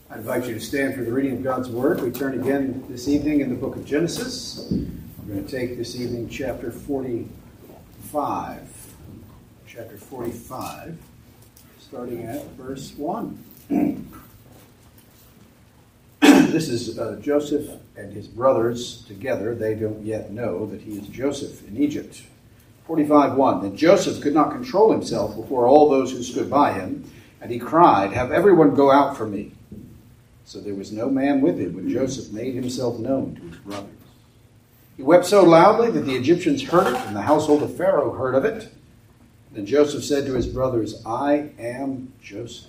I invite you to stand for the reading of God's Word. We turn again this evening in the book of Genesis. We're going to take this evening chapter 45. Chapter 45, starting at verse 1. This is Joseph and his brothers together. They don't yet know that he is Joseph in Egypt. 45:1. Then Joseph could not control himself before all those who stood by him, and he cried, "Have everyone go out from me." So there was no man with him when Joseph made himself known to his brothers. He wept so loudly that the Egyptians heard it, and the household of Pharaoh heard of it. Then Joseph said to his brothers, "I am Joseph.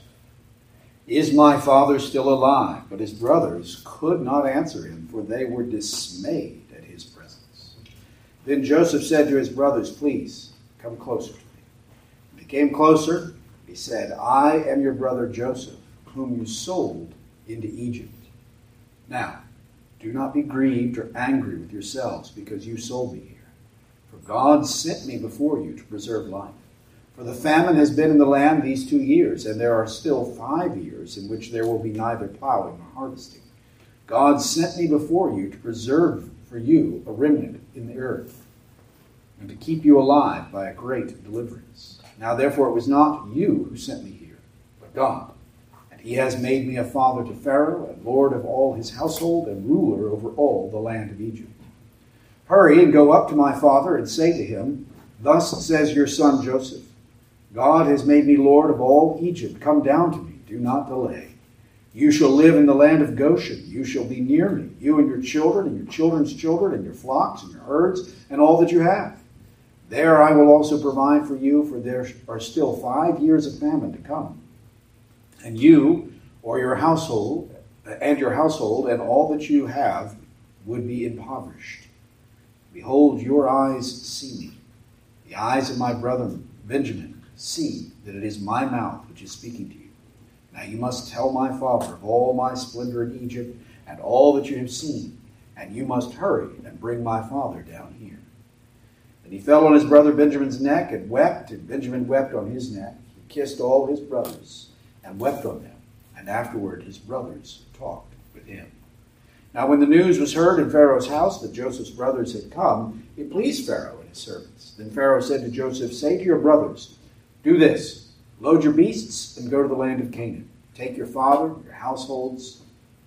Is my father still alive?" But his brothers could not answer him, for they were dismayed at his presence. Then Joseph said to his brothers, "Please, come closer to me." When he came closer, he said, "I am your brother Joseph, whom you sold into Egypt. Now, do not be grieved or angry with yourselves because you sold me here. For God sent me before you to preserve life. For the famine has been in the land these 2 years, and there are still 5 years in which there will be neither plowing nor harvesting. God sent me before you to preserve for you a remnant in the earth, and to keep you alive by a great deliverance. Now therefore it was not you who sent me here, but God. He has made me a father to Pharaoh, and lord of all his household, and ruler over all the land of Egypt. Hurry and go up to my father and say to him, 'Thus says your son Joseph, God has made me lord of all Egypt. Come down to me, do not delay. You shall live in the land of Goshen. You shall be near me, you and your children, and your children's children, and your flocks, and your herds, and all that you have. There I will also provide for you, for there are still 5 years of famine to come. And you, or your household, and all that you have would be impoverished. Behold, your eyes see me. The eyes of my brother Benjamin see that it is my mouth which is speaking to you. Now you must tell my father of all my splendor in Egypt, and all that you have seen, and you must hurry and bring my father down here." Then he fell on his brother Benjamin's neck and wept, and Benjamin wept on his neck. He kissed all his brothers and wept on them, and afterward his brothers talked with him. Now when the news was heard in Pharaoh's house that Joseph's brothers had come, it pleased Pharaoh and his servants. Then Pharaoh said to Joseph, "Say to your brothers, do this, load your beasts and go to the land of Canaan. Take your father and your households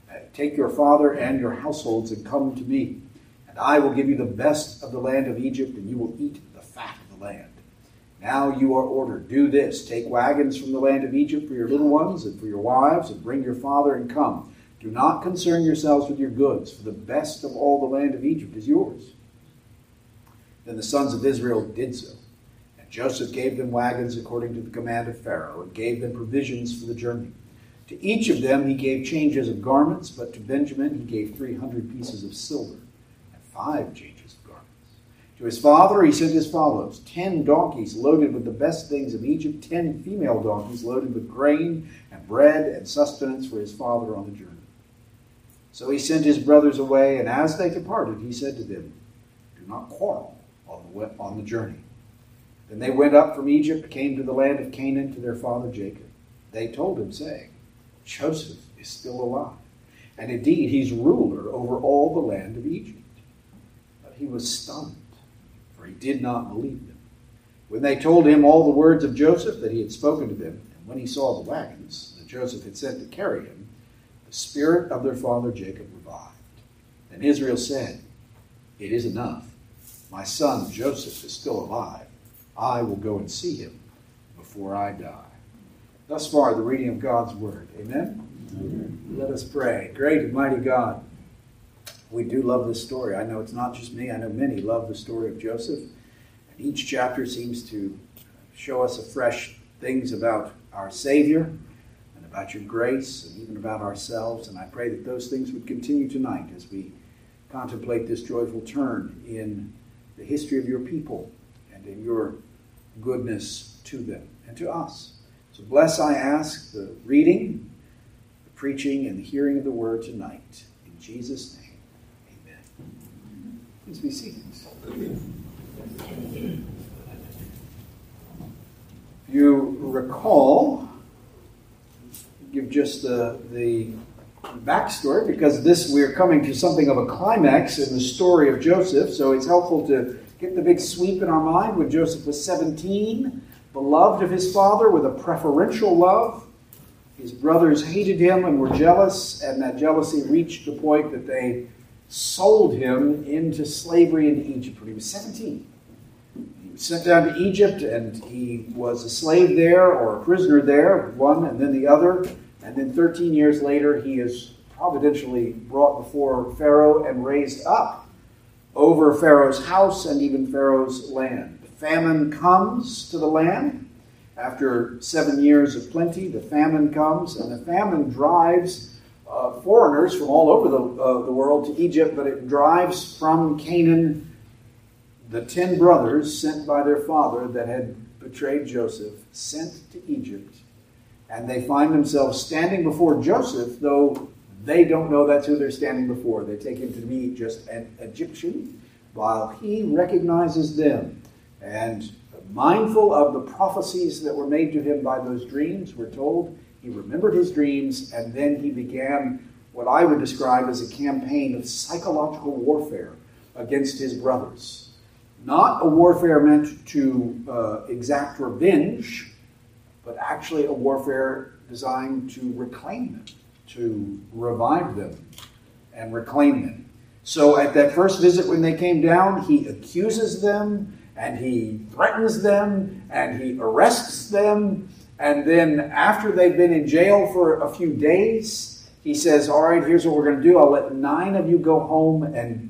and come to me, and I will give you the best of the land of Egypt, and you will eat the fat of the land. Now you are ordered, do this, take wagons from the land of Egypt for your little ones and for your wives, and bring your father and come. Do not concern yourselves with your goods, for the best of all the land of Egypt is yours." Then the sons of Israel did so. And Joseph gave them wagons according to the command of Pharaoh, and gave them provisions for the journey. To each of them he gave changes of garments, but to Benjamin he gave 300 pieces of silver and 5 changes of garments. To his father he sent as follows: 10 donkeys loaded with the best things of Egypt, 10 female donkeys loaded with grain and bread and sustenance for his father on the journey. So he sent his brothers away, and as they departed he said to them, "Do not quarrel on the journey." Then they went up from Egypt, came to the land of Canaan to their father Jacob. They told him, saying, "Joseph is still alive, and indeed he's ruler over all the land of Egypt." But he was stunned, for he did not believe them. When they told him all the words of Joseph that he had spoken to them, and when he saw the wagons that Joseph had sent to carry him, the spirit of their father Jacob revived. Then Israel said, "It is enough. My son Joseph is still alive. I will go and see him before I die." Thus far, the reading of God's word. Amen? Amen. Let us pray. Great and mighty God, we do love this story. I know it's not just me. I know many love the story of Joseph. And each chapter seems to show us afresh things about our Savior and about your grace and even about ourselves. And I pray that those things would continue tonight as we contemplate this joyful turn in the history of your people and in your goodness to them and to us. So bless, I ask, the reading, the preaching, and the hearing of the word tonight. In Jesus' name, amen. Please be seated. If you recall, give just the backstory, because we're coming to something of a climax in the story of Joseph, so it's helpful to get the big sweep in our mind. When Joseph was 17, beloved of his father with a preferential love, his brothers hated him and were jealous, and that jealousy reached the point that they sold him into slavery in Egypt when he was 17. He was sent down to Egypt, and he was a slave there, or a prisoner there, one and then the other. And then 13 years later, he is providentially brought before Pharaoh and raised up over Pharaoh's house and even Pharaoh's land. Famine comes to the land. After 7 years of plenty, the famine comes, and the famine drives foreigners from all over the world to Egypt, but it drives from Canaan the 10 brothers sent by their father that had betrayed Joseph, sent to Egypt. And they find themselves standing before Joseph, though they don't know that's who they're standing before. They take him to be just an Egyptian, while he recognizes them. And mindful of the prophecies that were made to him by those dreams, we're told he remembered his dreams, and then he began what I would describe as a campaign of psychological warfare against his brothers. Not a warfare meant to exact revenge, but actually a warfare designed to reclaim them, to revive them and reclaim them. So at that first visit when they came down, he accuses them, and he threatens them, and he arrests them, and then after they've been in jail for a few days, he says, all right, here's what we're going to do. I'll let 9 of you go home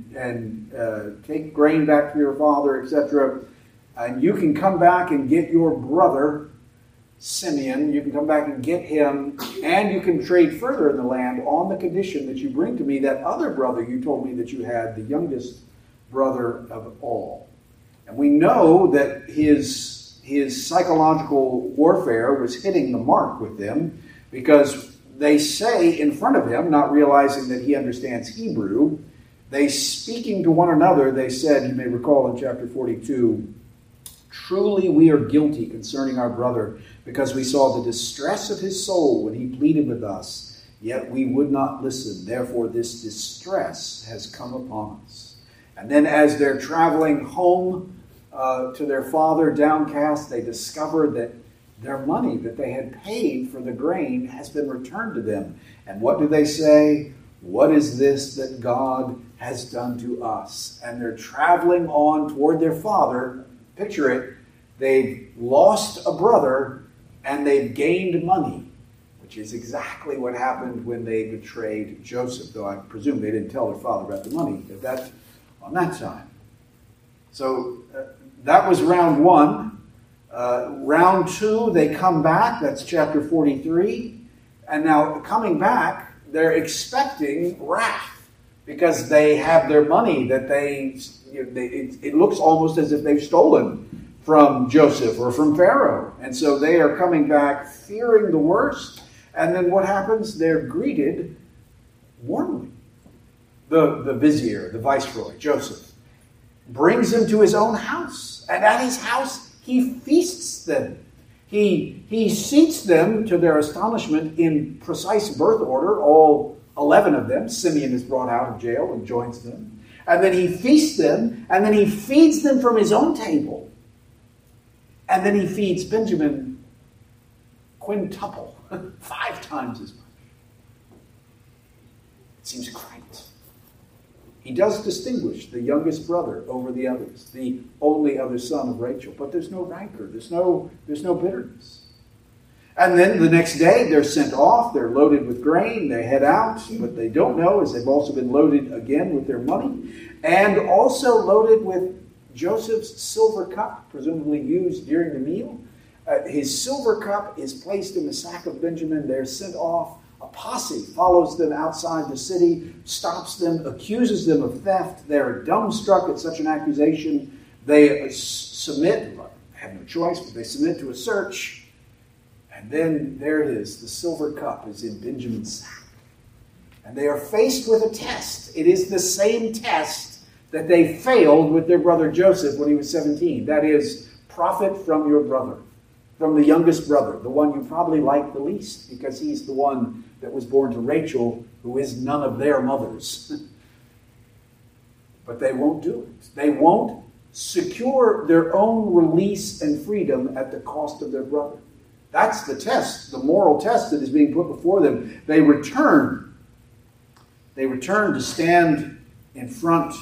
and take grain back to your father, etc., and you can come back and get your brother Simeon, you can come back and get him, and you can trade further in the land on the condition that you bring to me that other brother you told me that you had, the youngest brother of all. And we know that his psychological warfare was hitting the mark with them, because they say in front of him, not realizing that he understands Hebrew, they speaking to one another, they said, you may recall in chapter 42, truly we are guilty concerning our brother, because we saw the distress of his soul when he pleaded with us, yet we would not listen. Therefore this distress has come upon us. And then as they're traveling home to their father, downcast, they discover that their money that they had paid for the grain has been returned to them. And what do they say? What is this that God has done to us? And they're traveling on toward their father. Picture it. They've lost a brother and they've gained money, which is exactly what happened when they betrayed Joseph, though I presume they didn't tell their father about the money on that time. So that was round 1. Round 2, they come back. That's chapter 43. And now coming back, they're expecting wrath because they have their money that it looks almost as if they've stolen from Joseph or from Pharaoh. And so they are coming back fearing the worst. And then what happens? They're greeted warmly. The vizier, the viceroy, Joseph, brings them to his own house. And at his house, he feasts them. He seats them, to their astonishment, in precise birth order, all 11 of them. Simeon is brought out of jail and joins them. And then he feasts them, and then he feeds them from his own table. And then he feeds Benjamin quintuple, 5 times as much. It seems great. He does distinguish the youngest brother over the others, the only other son of Rachel. But there's no rancor. There's no bitterness. And then the next day they're sent off. They're loaded with grain. They head out. What they don't know is they've also been loaded again with their money, and also loaded with Joseph's silver cup, presumably used during the meal. His silver cup is placed in the sack of Benjamin. They're sent off. A posse follows them outside the city, stops them, accuses them of theft. They're dumbstruck at such an accusation. They submit, have no choice, but they submit to a search. And then there it is. The silver cup is in Benjamin's sack. And they are faced with a test. It is the same test that they failed with their brother Joseph when he was 17. That is, profit from your brother. from the youngest brother, the one you probably like the least, because he's the one that was born to Rachel, who is none of their mothers. But they won't do it. They won't secure their own release and freedom at the cost of their brother. That's the test, the moral test that is being put before them. They return. They return to stand in front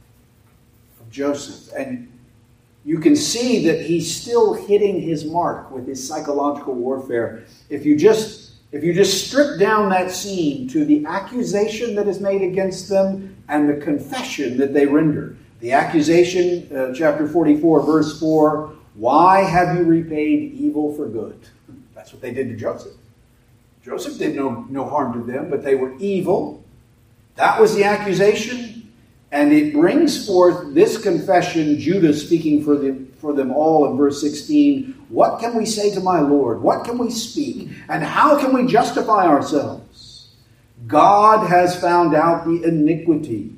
of Joseph. And you can see that he's still hitting his mark with his psychological warfare. If you just strip down that scene to the accusation that is made against them and the confession that they render. The accusation, chapter 44, verse 4, why have you repaid evil for good? That's what they did to Joseph. Joseph did no harm to them, but they were evil. That was the accusation. And it brings forth this confession, Judah speaking for them all in verse 16. What can we say to my Lord? What can we speak? And how can we justify ourselves? God has found out the iniquity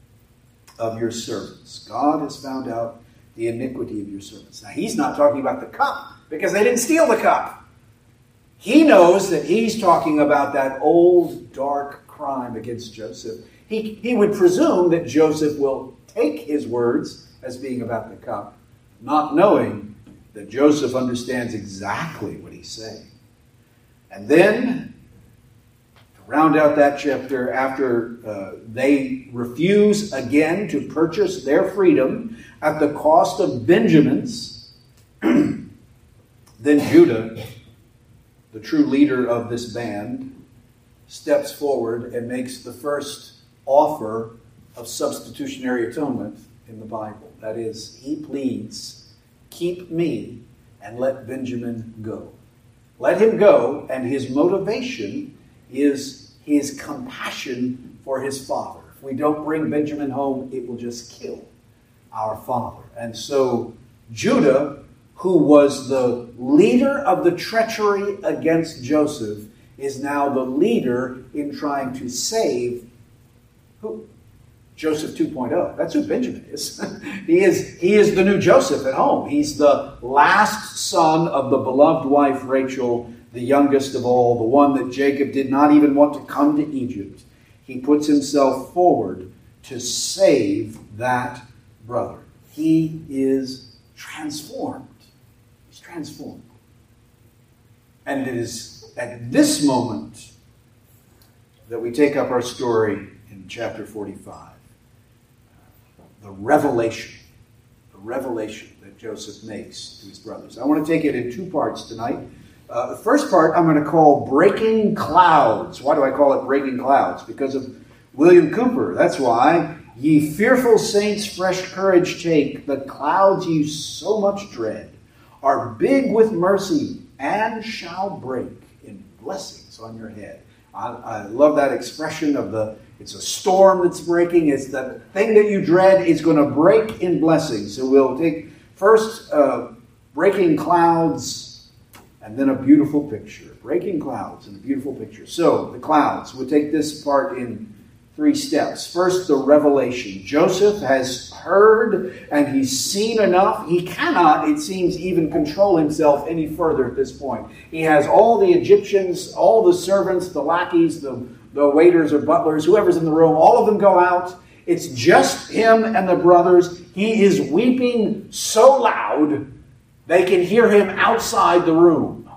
of your servants. God has found out the iniquity of your servants. Now, he's not talking about the cup, because they didn't steal the cup. He knows that he's talking about that old, dark crime against Joseph. He would presume that Joseph will take his words as being about the cup, not knowing that Joseph understands exactly what he's saying. And then, to round out that chapter, after they refuse again to purchase their freedom at the cost of Benjamin's, then Judah, the true leader of this band, steps forward and makes the first offer of substitutionary atonement in the Bible. That is, he pleads, keep me and let Benjamin go. Let him go, and his motivation is his compassion for his father. If we don't bring Benjamin home, it will just kill our father. And so Judah, who was the leader of the treachery against Joseph, is now the leader in trying to save who? Joseph 2.0. That's who Benjamin is. He is the new Joseph at home. He's the last son of the beloved wife Rachel, the youngest of all, the one that Jacob did not even want to come to Egypt. He puts himself forward to save that brother. He is transformed. He's transformed. And it is at this moment that we take up our story in chapter 45. The revelation that Joseph makes to his brothers. I want to take it in two parts tonight. The first part I'm going to call Breaking Clouds. Why do I call it Breaking Clouds? Because of William Cooper. That's why. Ye fearful saints, fresh courage take. The clouds ye so much dread are big with mercy and shall break in blessings on your head. I love that expression of it's a storm that's breaking. It's the thing that you dread is going to break in blessings. So we'll take first breaking clouds and then a beautiful picture. Breaking clouds and a beautiful picture. So the clouds. We'll take this part in 3 steps. First, the revelation. Joseph has heard and he's seen enough. He cannot, it seems, even control himself any further at this point. He has all the Egyptians, all the servants, the lackeys, the waiters or butlers, whoever's in the room, all of them go out. It's just him and the brothers. He is weeping so loud they can hear him outside the room.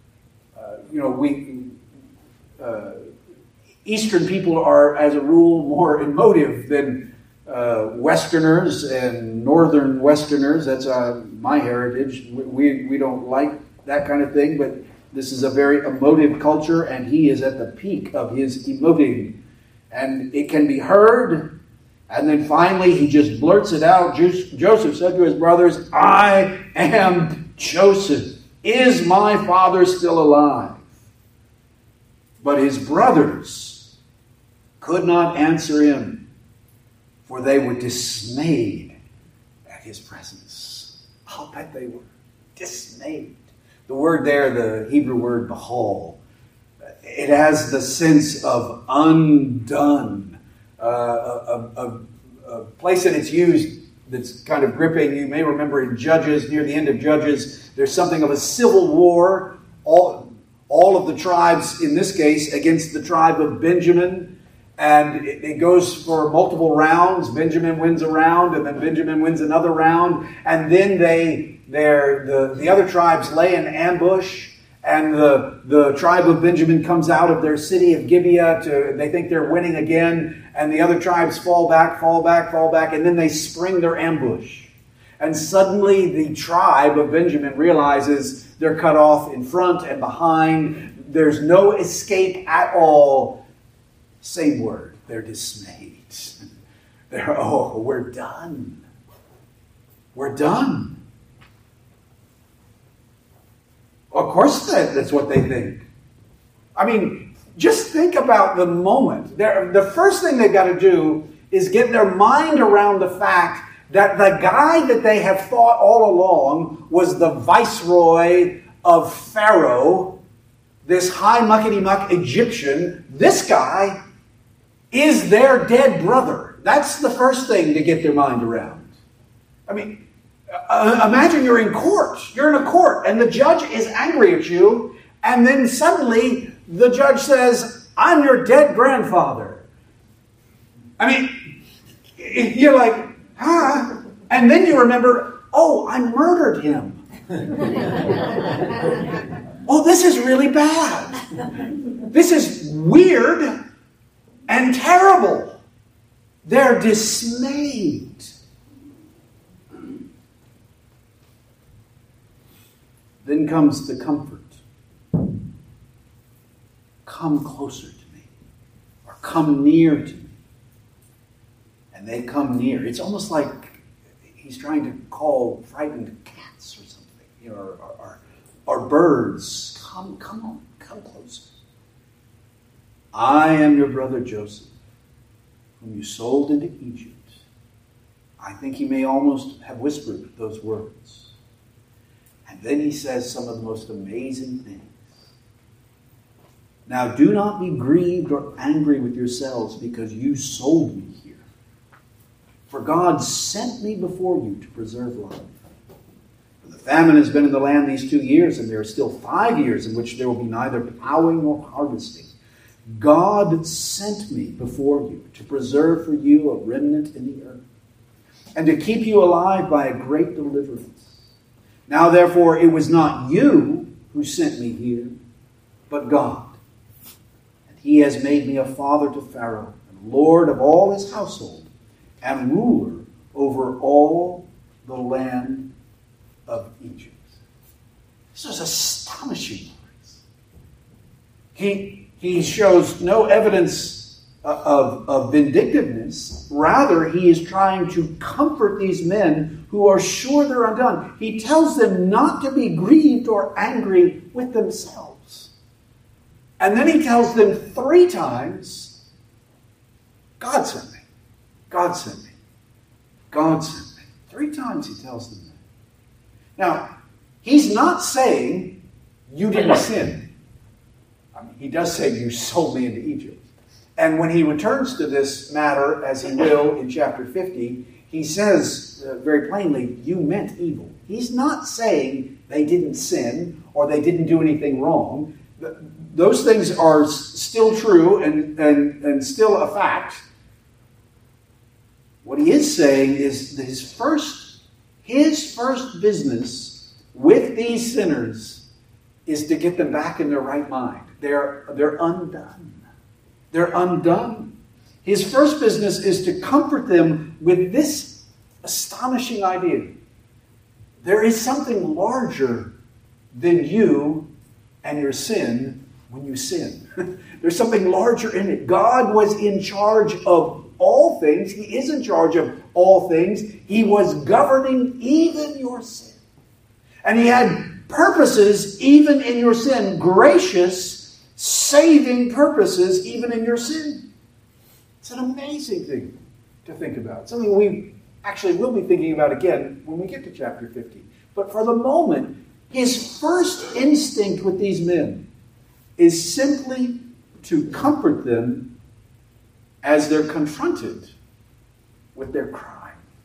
Eastern people are, as a rule, more emotive than Westerners and Northern Westerners. That's my heritage. We don't like that kind of thing, but this is a very emotive culture, and he is at the peak of his emoting. And it can be heard, and then finally he just blurts it out. Joseph said to his brothers, I am Joseph. Is my father still alive? But his brothers could not answer him, for they were dismayed at his presence. I'll bet they were dismayed. The word there, the Hebrew word bahal, it has the sense of undone. A place that it's used that's kind of gripping. You may remember in Judges, near the end of Judges, there's something of a civil war. All of the tribes, in this case, against the tribe of Benjamin. And it goes for multiple rounds. Benjamin wins a round, and then Benjamin wins another round. And then the other tribes lay in ambush. And the tribe of Benjamin comes out of their city of Gibeah. They think they're winning again. And the other tribes fall back. And then they spring their ambush. And suddenly the tribe of Benjamin realizes they're cut off in front and behind. There's no escape at all. Same word. They're dismayed. We're done. We're done. Of course that's what they think. I mean, just think about the moment. The first thing they've got to do is get their mind around the fact that the guy that they have thought all along was the viceroy of Pharaoh, this high muckety-muck Egyptian, this guy is their dead brother. That's the first thing to get their mind around. I mean, imagine you're in court. You're in a court, and the judge is angry at you, and then suddenly the judge says, "I'm your dead grandfather." I mean, you're like, huh? And then you remember, oh, I murdered him. Oh, this is really bad. This is weird and terrible. They're dismayed. Then comes the comfort. Come closer to me, or come near to me. And they come near. It's almost like he's trying to call frightened cats or something, or birds. Come on, come closer. I am your brother Joseph, whom you sold into Egypt. I think he may almost have whispered those words. And then he says some of the most amazing things. Now do not be grieved or angry with yourselves because you sold me here. For God sent me before you to preserve life. For the famine has been in the land these 2 years, and there are still 5 years in which there will be neither plowing nor harvesting. God sent me before you to preserve for you a remnant in the earth, and to keep you alive by a great deliverance. Now therefore it was not you who sent me here, but God. And he has made me a father to Pharaoh, and lord of all his household, and ruler over all the land of Egypt. This is astonishing. He shows no evidence of vindictiveness. Rather, he is trying to comfort these men who are sure they're undone. He tells them not to be grieved or angry with themselves. And then he tells them 3 times, God sent me. God sent me. God sent me. 3 times he tells them that. Now, he's not saying you didn't sin. I mean, he does say you sold me into Egypt. And when he returns to this matter, as he will in chapter 50, he says very plainly, you meant evil. He's not saying they didn't sin or they didn't do anything wrong. Those things are still true and still a fact. What he is saying is that his first business with these sinners is to get them back in their right mind. They're undone. They're undone. His first business is to comfort them with this astonishing idea. There is something larger than you and your sin when you sin. There's something larger in it. God was in charge of all things. He is in charge of all things. He was governing even your sin. And he had purposes even in your sin. Gracious, saving purposes even in your sin. It's an amazing thing to think about. Something we actually will be thinking about again when we get to chapter 50. But for the moment, his first instinct with these men is simply to comfort them as they're confronted with their crime.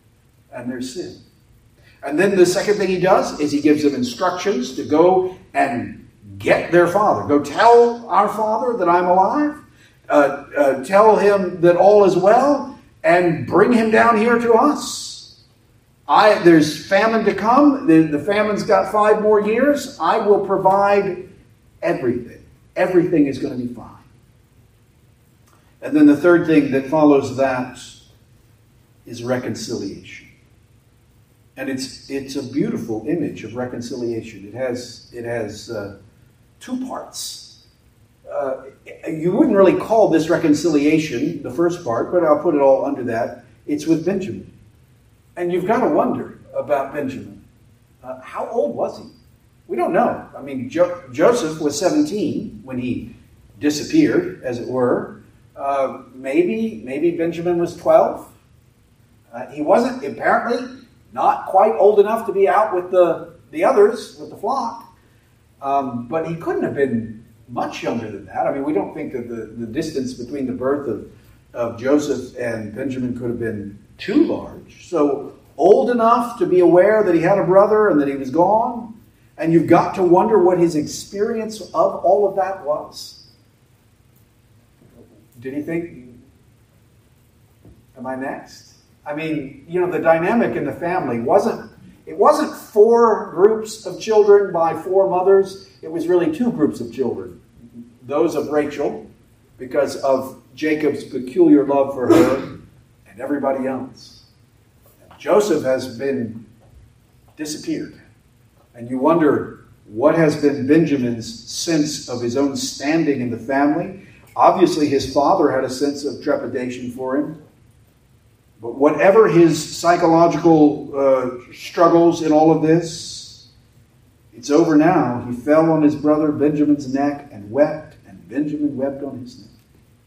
and their sin. And then the second thing he does is he gives them instructions to go and get their father. Go tell our father that I'm alive. Tell him that all is well, and bring him down here to us. There's famine to come. The famine's got 5 more years. I will provide everything. Everything is going to be fine. And then the third thing that follows that is reconciliation. And it's a beautiful image of reconciliation. It has 2 parts. You wouldn't really call this reconciliation, the first part, but I'll put it all under that. It's with Benjamin. And you've got to wonder about Benjamin. How old was he? We don't know. I mean, Joseph was 17 when he disappeared, as it were. Maybe Benjamin was 12. He wasn't, apparently, not quite old enough to be out with the others, with the flock. But he couldn't have been much younger than that. I mean, we don't think that the distance between the birth of Joseph and Benjamin could have been too large. So old enough to be aware that he had a brother and that he was gone. And you've got to wonder what his experience of all of that was. Did he think, am I next? I mean, the dynamic in the family wasn't 4 groups of children by 4 mothers. It was really 2 groups of children. Those of Rachel, because of Jacob's peculiar love for her, and everybody else. Joseph has been disappeared. And you wonder, what has been Benjamin's sense of his own standing in the family? Obviously, his father had a sense of trepidation for him. But whatever his psychological struggles in all of this, it's over now. He fell on his brother Benjamin's neck and wept, and Benjamin wept on his neck.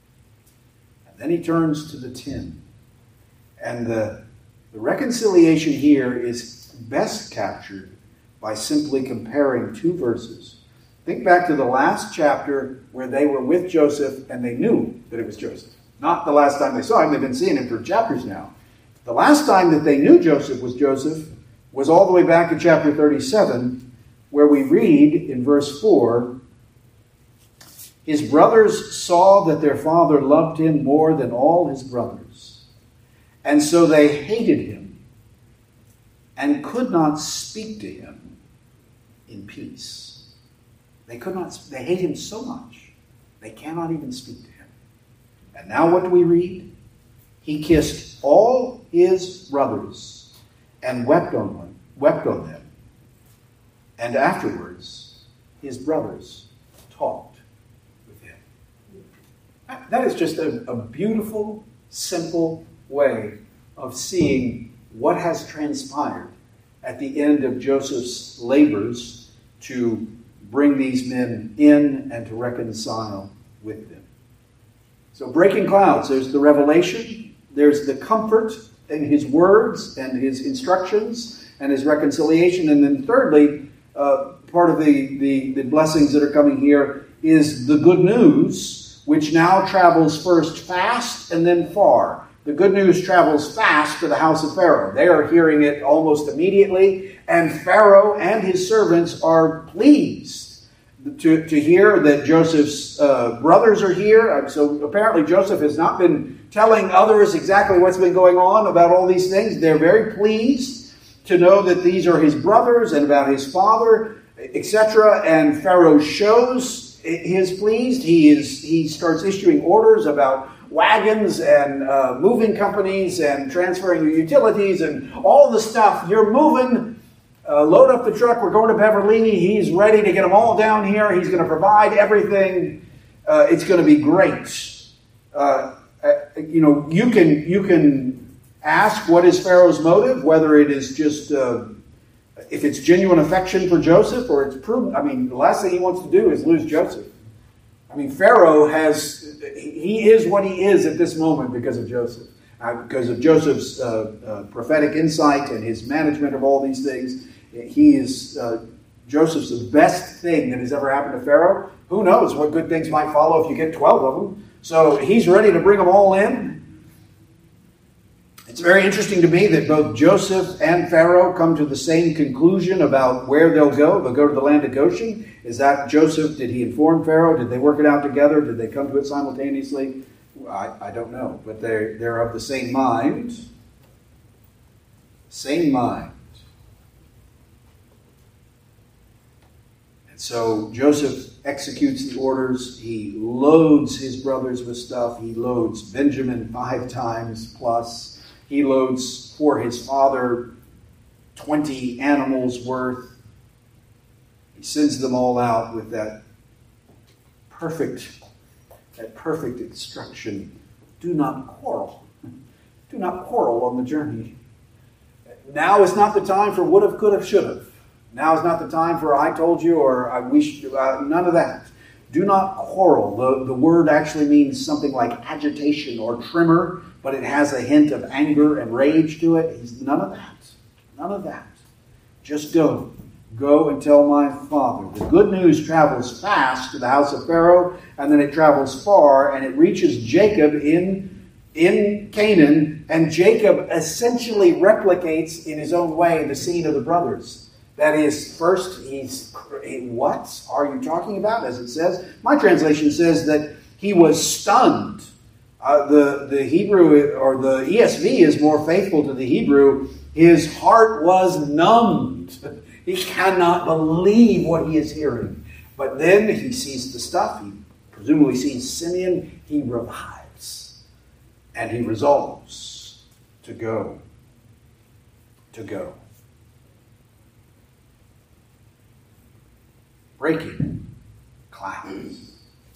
And then he turns to the 10. And the reconciliation here is best captured by simply comparing 2 verses. Think back to the last chapter where they were with Joseph and they knew that it was Joseph. Not the last time they saw him. They've been seeing him for chapters now. The last time that they knew Joseph was all the way back in chapter 37, where we read in verse 4, his brothers saw that their father loved him more than all his brothers, and so they hated him and could not speak to him in peace. They hate him so much, they cannot even speak to him. And now what do we read? He kissed all his brothers and wept on them. And afterwards, his brothers talked with him. That is just a beautiful, simple way of seeing what has transpired at the end of Joseph's labors to bring these men in and to reconcile with them. So breaking clouds, there's the revelation, there's the comfort in his words and his instructions and his reconciliation. And then thirdly, part of the blessings that are coming here is the good news, which now travels first fast and then far. The good news travels fast to the house of Pharaoh. They are hearing it almost immediately, and Pharaoh and his servants are pleased to hear that Joseph's brothers are here. So apparently Joseph has not been telling others exactly what's been going on about all these things. They're very pleased to know that these are his brothers and about his father, etc. And Pharaoh shows his pleased. He starts issuing orders about wagons and moving companies and transferring your utilities and all the stuff. You're moving. Load up the truck. We're going to Beverly. He's ready to get them all down here. He's going to provide everything. It's going to be great. You can ask what is Pharaoh's motive, whether it is just if it's genuine affection for Joseph or it's proven. I mean, the last thing he wants to do is lose Joseph. I mean, Pharaoh he is what he is at this moment because of Joseph. Because of Joseph's prophetic insight and his management of all these things. He is Joseph's the best thing that has ever happened to Pharaoh. Who knows what good things might follow if you get 12 of them. So he's ready to bring them all in. It's very interesting to me that both Joseph and Pharaoh come to the same conclusion about where they'll go. They'll go to the land of Goshen. Is that Joseph? Did he inform Pharaoh? Did they work it out together? Did they come to it simultaneously? I don't know. But they're of the same mind. Same mind. And so Joseph executes the orders. He loads his brothers with stuff. He loads Benjamin 5 times plus. He loads for his father 20 animals worth. He sends them all out with that perfect instruction. Do not quarrel. Do not quarrel on the journey. Now is not the time for would have, could have, should have. Now is not the time for I told you or I wish. None of that. Do not quarrel. The word actually means something like agitation or tremor, but it has a hint of anger and rage to it. None of that. None of that. Just go. Go and tell my father. The good news travels fast to the house of Pharaoh, and then it travels far, and it reaches Jacob in Canaan, and Jacob essentially replicates in his own way the scene of the brothers. That is, first, what are you talking about? As it says, my translation says that he was stunned. The Hebrew, or the ESV is more faithful to the Hebrew. His heart was numbed. He cannot believe what he is hearing. But then he sees the stuff. He presumably sees Simeon. He revives. And he resolves to go. To go. Breaking clouds.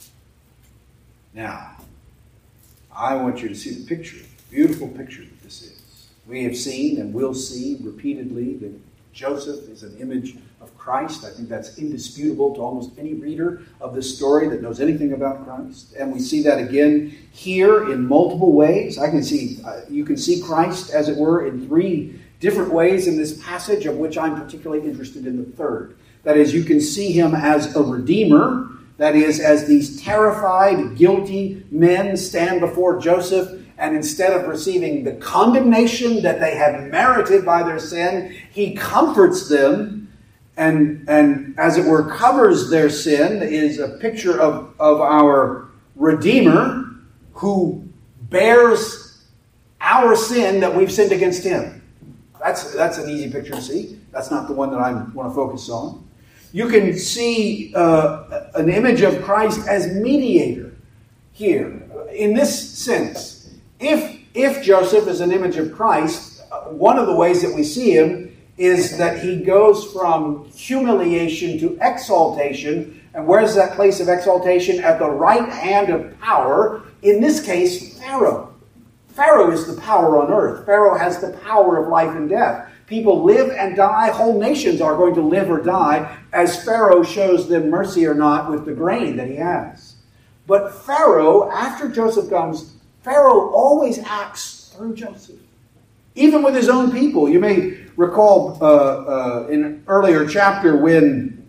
Now, I want you to see the picture, beautiful picture that this is. We have seen and will see repeatedly that Joseph is an image of Christ. I think that's indisputable to almost any reader of this story that knows anything about Christ. And we see that again here in multiple ways. You can see Christ, as it were, in 3 different ways in this passage, of which I'm particularly interested in the third. That is, you can see him as a redeemer. That is, as these terrified, guilty men stand before Joseph, and instead of receiving the condemnation that they have merited by their sin, he comforts them and as it were, covers their sin. Is a picture of our Redeemer who bears our sin that we've sinned against him. That's an easy picture to see. That's not the one that I want to focus on. You can see an image of Christ as mediator here. In this sense, if Joseph is an image of Christ, one of the ways that we see him is that he goes from humiliation to exaltation. And where's that place of exaltation? At the right hand of power. In this case, Pharaoh. Pharaoh is the power on earth. Pharaoh has the power of life and death. People live and die. Whole nations are going to live or die as Pharaoh shows them mercy or not with the grain that he has. But Pharaoh, after Joseph comes, Pharaoh always acts through Joseph. Even with his own people. You may recall in an earlier chapter when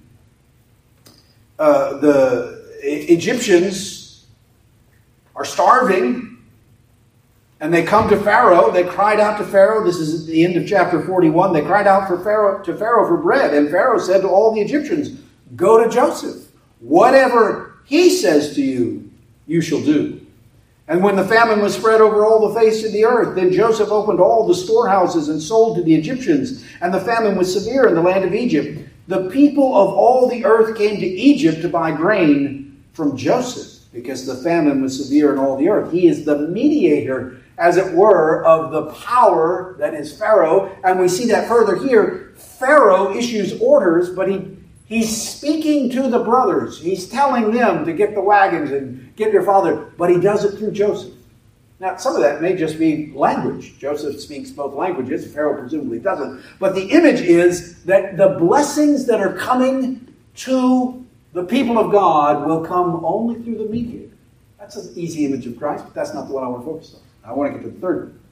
the Egyptians are starving. And they come to Pharaoh. They cried out to Pharaoh. This is at the end of chapter 41. They cried out to Pharaoh for bread. And Pharaoh said to all the Egyptians, go to Joseph. Whatever he says to you, you shall do. And when the famine was spread over all the face of the earth, then Joseph opened all the storehouses and sold to the Egyptians. And the famine was severe in the land of Egypt. The people of all the earth came to Egypt to buy grain from Joseph, because the famine was severe in all the earth. He is the mediator, as it were, of the power that is Pharaoh. And we see that further here. Pharaoh issues orders, but he's speaking to the brothers. He's telling them to get the wagons and get your father, but he does it through Joseph. Now, some of that may just be language. Joseph speaks both languages. Pharaoh presumably doesn't. But the image is that the blessings that are coming to the people of God will come only through the mediator. That's an easy image of Christ, but that's not the one I want to focus on. I want to get to the third one.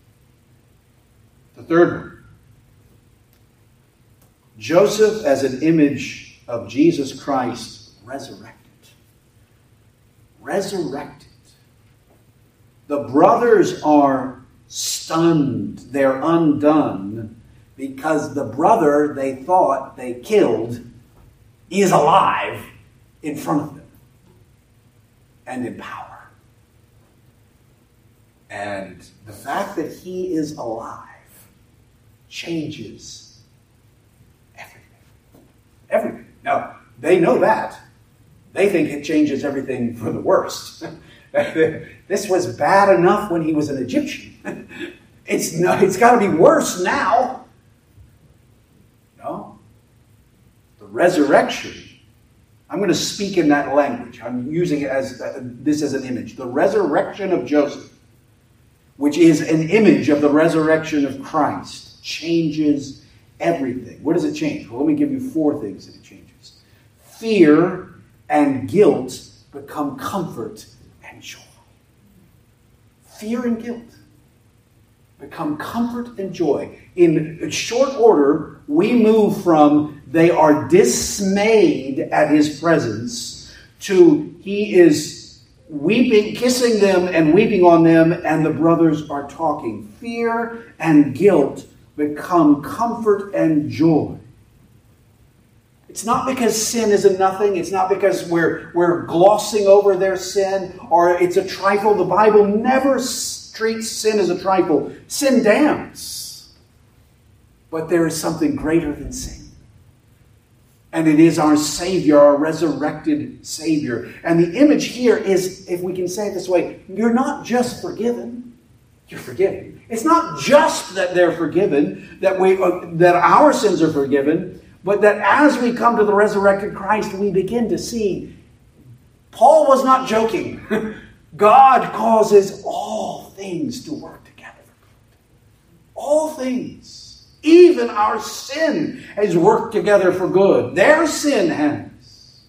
The third one. Joseph as an image of Jesus Christ resurrected. Resurrected. The brothers are stunned. They're undone because the brother they thought they killed is alive in front of them and in power. And the fact that he is alive changes everything. Everything. Now, they know that. They think it changes everything for the worst. This was bad enough when he was an Egyptian. It's got to be worse now. No. The resurrection. I'm going to speak in that language. I'm using it as this as an image. The resurrection of Joseph, which is an image of the resurrection of Christ, changes everything. What does it change? Well, let me give you 4 things that it changes. Fear and guilt become comfort and joy. Fear and guilt become comfort and joy. In short order, we move from they are dismayed at his presence to he is weeping, kissing them and weeping on them, and the brothers are talking. Fear and guilt become comfort and joy. It's not because sin is a nothing. It's not because we're glossing over their sin or it's a trifle. The Bible never treats sin as a trifle. Sin damns. But there is something greater than sin. And it is our Savior, our resurrected Savior. And the image here is, if we can say it this way, you're not just forgiven. You're forgiven. It's not just that they're forgiven, that our sins are forgiven, but that as we come to the resurrected Christ, we begin to see, Paul was not joking. God causes all things to work together for good. All things. Even our sin has worked together for good. Their sin has.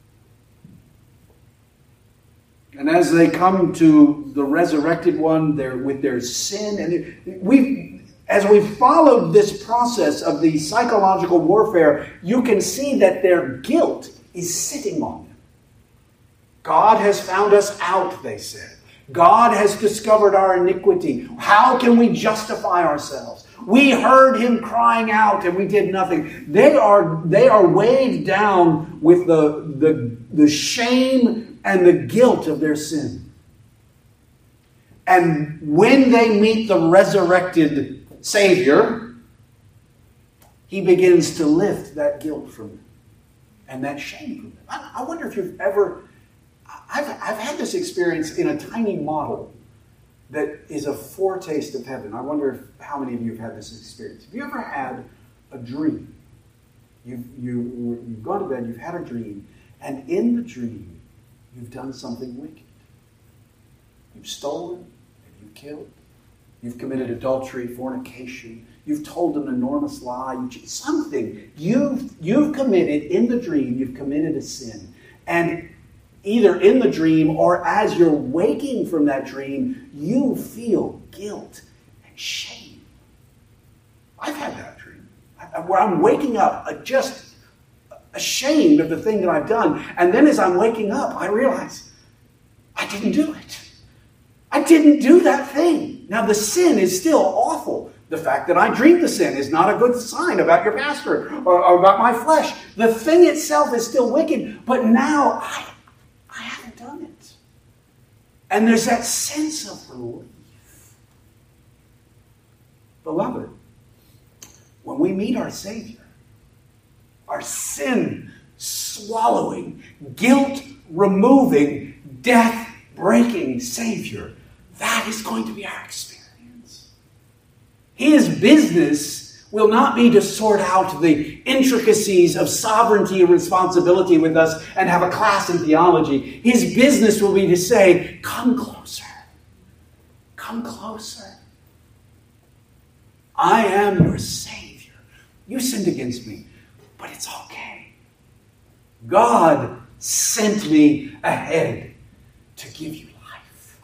And as they come to the resurrected one, with their sin, and as we've followed this process of the psychological warfare, you can see that their guilt is sitting on them. God has found us out, they said. God has discovered our iniquity. How can we justify ourselves? We heard him crying out and we did nothing. They are weighed down with the shame and the guilt of their sin. And when they meet the resurrected Savior, he begins to lift that guilt from them and that shame from them. I wonder if you've ever... I've had this experience in a tiny model that is a foretaste of heaven. I wonder how many of you have had this experience. Have you ever had a dream? You've gone to bed, you've had a dream, and in the dream, you've done something wicked. You've stolen, and you've killed. You've committed adultery, fornication. You've told an enormous lie. Something. You've committed, in the dream, you've committed a sin. And either in the dream or as you're waking from that dream, you feel guilt and shame. I've had that dream where I'm waking up just ashamed of the thing that I've done. And then as I'm waking up, I realize I didn't do it. I didn't do that thing. Now the sin is still awful. The fact that I dreamed the sin is not a good sign about your pastor or about my flesh. The thing itself is still wicked, but now I haven't done it. And there's that sense of relief. Beloved, when we meet our Savior, our sin-swallowing, guilt-removing, death-breaking Savior, that is going to be our experience. His business will not be to sort out the intricacies of sovereignty and responsibility with us and have a class in theology. His business will be to say, come closer. Come closer. I am your Savior. You sinned against me, but it's okay. God sent me ahead to give you life.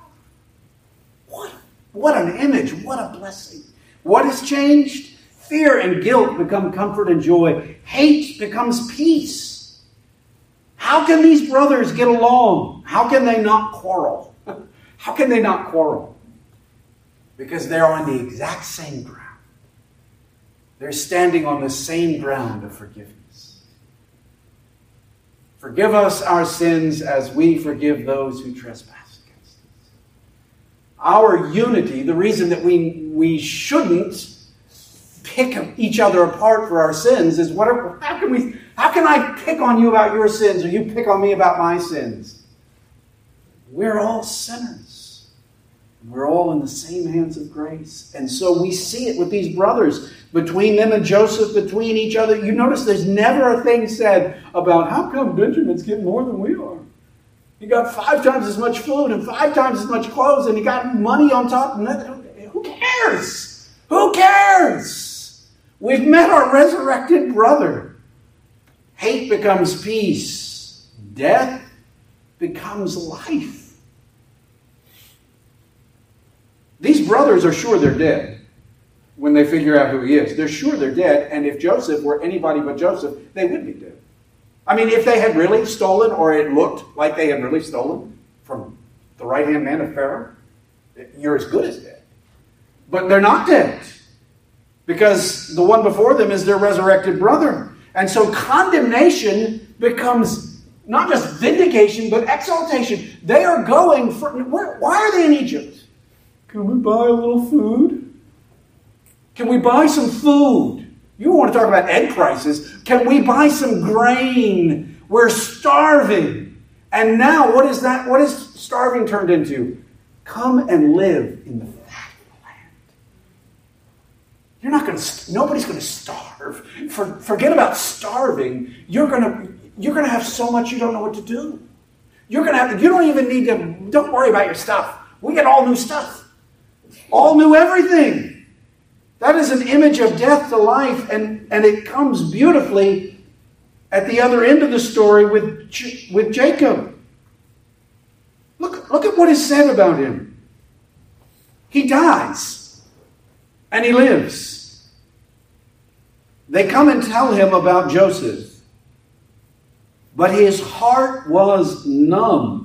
What an image. What a blessing. What has changed? Fear and guilt become comfort and joy. Hate becomes peace. How can these brothers get along? How can they not quarrel? How can they not quarrel? Because they're on the exact same ground. They're standing on the same ground of forgiveness. Forgive us our sins as we forgive those who trespass against us. Our unity, the reason that we shouldn't pick each other apart for our sins is how can I pick on you about your sins or you pick on me about my sins? We're all sinners. We're all in the same hands of grace. And so we see it with these brothers. Between them and Joseph, between each other. You notice there's never a thing said about how come Benjamin's getting more than we are. He got 5 times as much food and 5 times as much clothes and he got money on top. Who cares? Who cares? We've met our resurrected brother. Hate becomes peace. Death becomes life. These brothers are sure they're dead when they figure out who he is. They're sure they're dead, and if Joseph were anybody but Joseph, they would be dead. I mean, if they had really stolen, or it looked like they had really stolen from the right-hand man of Pharaoh, you're as good as dead. But they're not dead, because the one before them is their resurrected brother. And so condemnation becomes not just vindication, but exaltation. They are going for... Why are they in Egypt? Can we buy a little food? Can we buy some food? You want to talk about egg prices. Can we buy some grain? We're starving. And now, what is that? What is starving turned into? Come and live in the fat of the land. You're not going to. Nobody's going to starve. Forget about starving. You're going to have so much you don't know what to do. You're going to have. You don't even need to. Don't worry about your stuff. We get all new stuff. All new everything. That is an image of death to life, and it comes beautifully at the other end of the story with Jacob. Look at what is said about him. He dies, and he lives. They come and tell him about Joseph, but his heart was numb.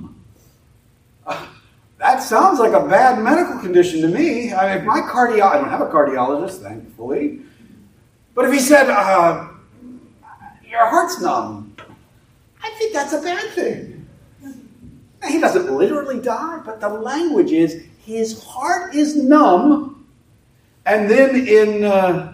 That sounds like a bad medical condition to me. I mean, if my I don't have a cardiologist, thankfully. But if he said, your heart's numb, I think that's a bad thing. He doesn't literally die, but the language is, his heart is numb. And then in the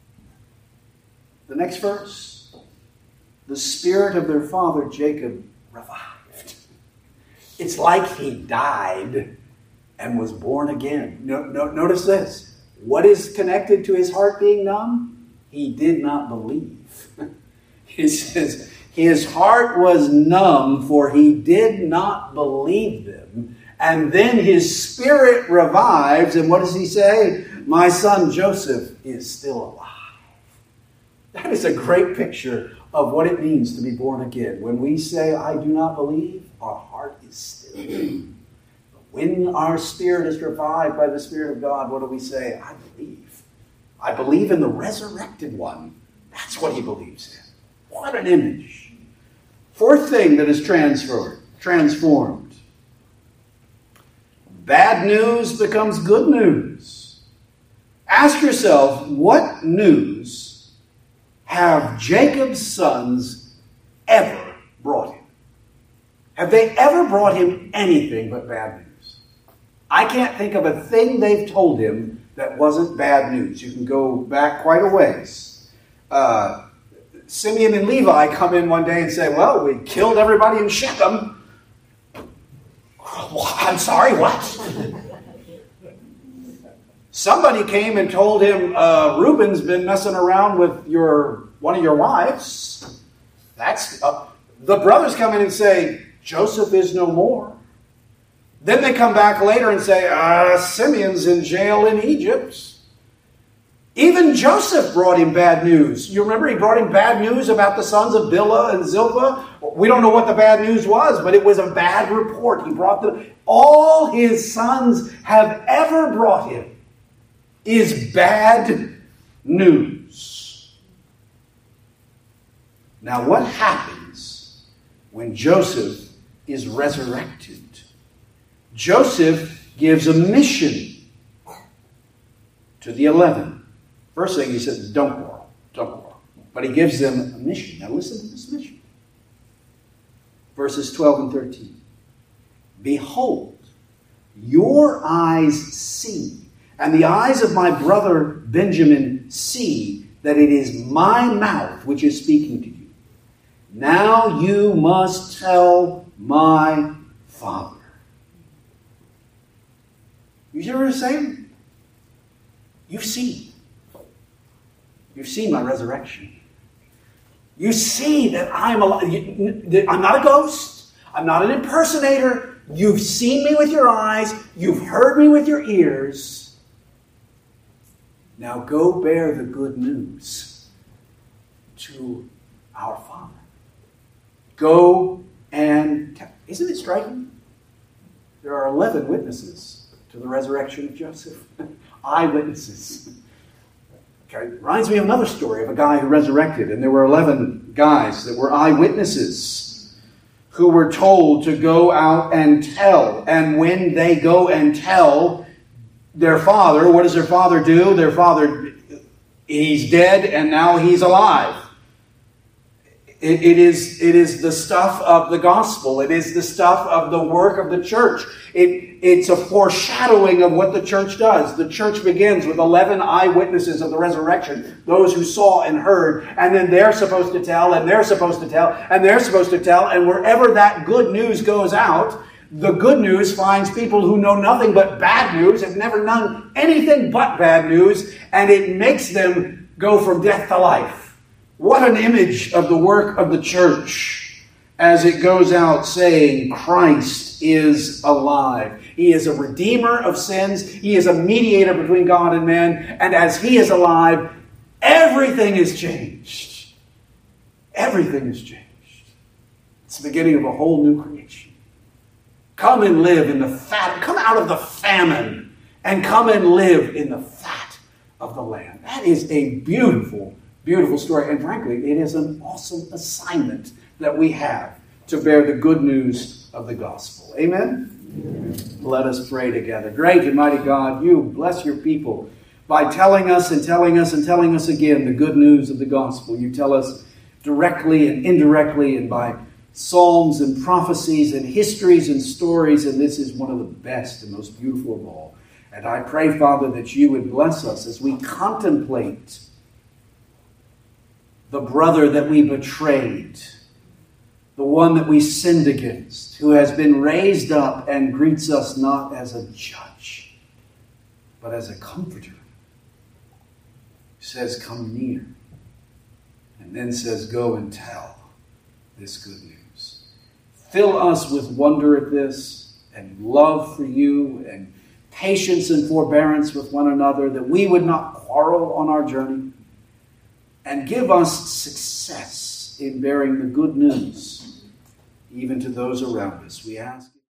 next verse, the spirit of their father Jacob revived. It's like he died and was born again. Notice this. What is connected to his heart being numb? He did not believe. He says, his heart was numb, for he did not believe them. And then his spirit revives, and what does he say? My son Joseph is still alive. That is a great picture of what it means to be born again. When we say, I do not believe, our heart is still. But when our spirit is revived by the Spirit of God, what do we say? I believe. I believe in the resurrected one. That's what he believes in. What an image. Fourth thing that is transformed. Bad news becomes good news. Ask yourself, what news have Jacob's sons ever brought him? Have they ever brought him anything but bad news? I can't think of a thing they've told him that wasn't bad news. You can go back quite a ways. Simeon and Levi come in one day and say, well, we killed everybody in Shechem. I'm sorry, what? Somebody came and told him, Reuben's been messing around with one of your wives. The brothers come in and say, Joseph is no more. Then they come back later and say, Simeon's in jail in Egypt. Even Joseph brought him bad news. You remember he brought him bad news about the sons of Bilhah and Zilpah? We don't know what the bad news was, but it was a bad report. He brought all his sons have ever brought him is bad news. Now what happens when Joseph is resurrected? Joseph gives a mission. to the 11. First thing he says is, don't quarrel. Don't quarrel. But he gives them a mission. Now listen to this mission. Verses 12 and 13. Behold, your eyes see, and the eyes of my brother Benjamin see, that it is my mouth which is speaking to you. Now you must tell my father. You hear what I'm saying? You've seen. You've seen my resurrection. You see that I'm alive. I'm not a ghost. I'm not an impersonator. You've seen me with your eyes. You've heard me with your ears. Now go bear the good news to our Father. Go and tell. Isn't it striking? There are 11 witnesses to the resurrection of Joseph. Eyewitnesses. Okay, reminds me of another story of a guy who resurrected, and there were 11 guys that were eyewitnesses who were told to go out and tell. And when they go and tell their father, what does their father do? Their father, he's dead and now he's alive. It is the stuff of the gospel. It is the stuff of the work of the church. It's a foreshadowing of what the church does. The church begins with 11 eyewitnesses of the resurrection, those who saw and heard, and then they're supposed to tell, and they're supposed to tell, and they're supposed to tell, and wherever that good news goes out, the good news finds people who know nothing but bad news, have never known anything but bad news, and it makes them go from death to life. What an image of the work of the church as it goes out saying Christ is alive. He is a redeemer of sins. He is a mediator between God and man. And as he is alive, everything is changed. Everything is changed. It's the beginning of a whole new creation. Come and live in the fat. Come out of the famine and come and live in the fat of the land. That is a beautiful story. And frankly, it is an awesome assignment that we have to bear the good news of the gospel. Amen? Amen. Let us pray together. Great and mighty God, you bless your people by telling us and telling us and telling us again the good news of the gospel. You tell us directly and indirectly and by psalms and prophecies and histories and stories, and this is one of the best and most beautiful of all. And I pray, Father, that you would bless us as we contemplate the brother that we betrayed, the one that we sinned against, who has been raised up and greets us not as a judge, but as a comforter. He says, come near. And then says, go and tell this good news. Fill us with wonder at this, and love for you, and patience and forbearance with one another, that we would not quarrel on our journey. And give us success in bearing the good news, even to those around us. We ask.